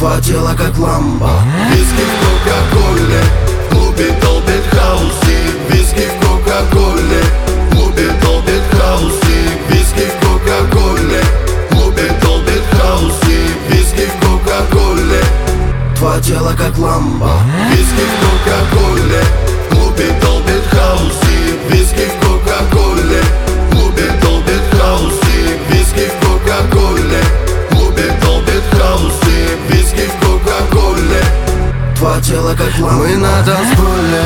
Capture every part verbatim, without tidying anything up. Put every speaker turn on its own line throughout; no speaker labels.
твое тело как ламба.
Виски в кока-коле, в клубе долбит хаусик. Виски в кока-коле, в клубе долбит хаусик. Виски в кока-коле, в клубе долбит хаусик. Виски в кока-коле,
твое тело как ламба.
виски в кока-коле, в клубе долбит хаусик. Виски в кока-коле, в клубе долбит хаусик. Виски в кока-коле, в клубе долбит хаусик. Виски в кока-коле,
Твое тело как ламба.
Мы на танцполе,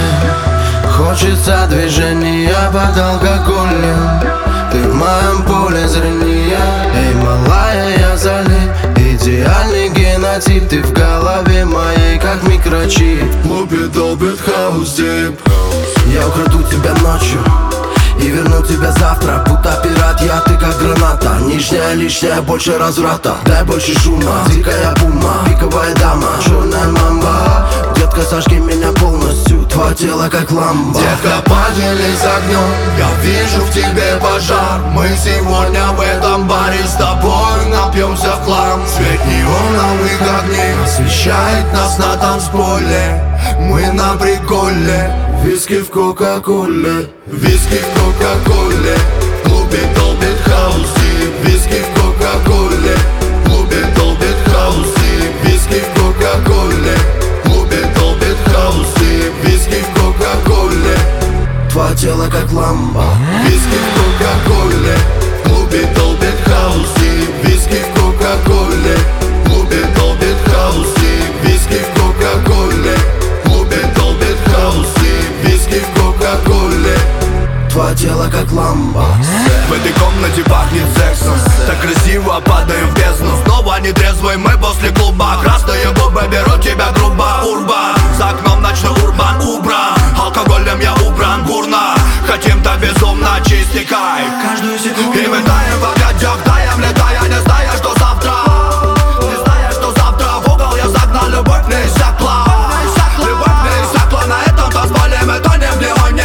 хочется движения под алкоголем. Ты в моем поле зрения. Эй, малая, я залип. Идеальный генотип. Ты в голове моей, как микрочип.
в клубе долбит хаус дип.
Я украду тебя ночью и верну тебя завтра. Будто пират, я ты как граната. Нижняя, лишняя, больше разврата. Дай больше шума, дикая бума, пиковая дама, черная мамба. Детка, сожги меня полностью, твое тело как ламба.
Детка, поделись огнем, я вижу в тебе пожар. Мы сегодня в этом баре с тобой напьемся в хлам. Свет неоновых огней освещает нас на танцполе. Мы на приколе, виски в кока-коле. Виски в кока-коле, в клубе долбит хаусик. Виски в кока-коле, в клубе долбит хаусик. Виски в кока-коле, в клубе долбит хаусик. Виски в кока-коле,
Твое тело как ламба.
виски в кока-коле, в клубе долбит хаусик. Виски в кока-коле, в клубе долбит хаусик. Виски в кока-коле, в клубе долбит хаусик. Виски в кока-коле,
Твое тело как ламба.
в этой комнате пахнет сексом. Так красиво падаем в бездну. Снова нетрезвый мы после клуба. Красные губы берут тебя грубо. Урба, за окном ночной урбан убран. Алкоголем я убран бурно. Хотим так безумно чистый кайф каждую секунду. И мы таем в объятиях, таем, летая, не зная, что завтра. Не зная, что завтра в угол я загнал. Любовь не иссякла. Любовь не иссякла. На этом танцполе мы тонем в неоне.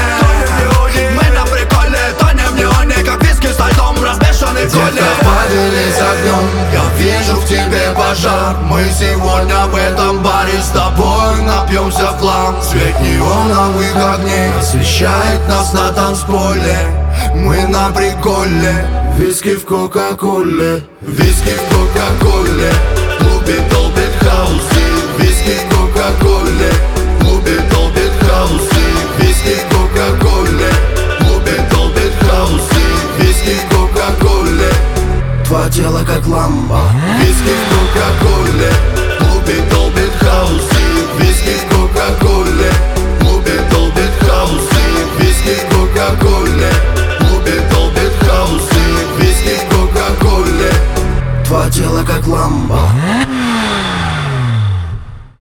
Мы на приколе, тонем в неоне, как виски со льдом, размешанный в коле. Детка, поделись огнем, я вижу в тебе пожар. Мы сегодня в этом баре с тобой напьемся в хлам. Свет неоновых огней освещает нас на танцполе. Мы на приколе, виски в кока-коле. Виски в кока-коле, в клубе долбит хаусик. Виски в кока-коле, в клубе долбит хаусик. Виски в кока-коле, в клубе долбит хаусик. Виски в кока-коле,
Твое тело как ламба.
виски в кока-коле, в клубе долбит хаусик. Виски в кока-коле, в клубе долбит хаусик. Виски в кока-коле, в клубе долбит хаусик. Виски в кока-коле,
Твое тело как ламба.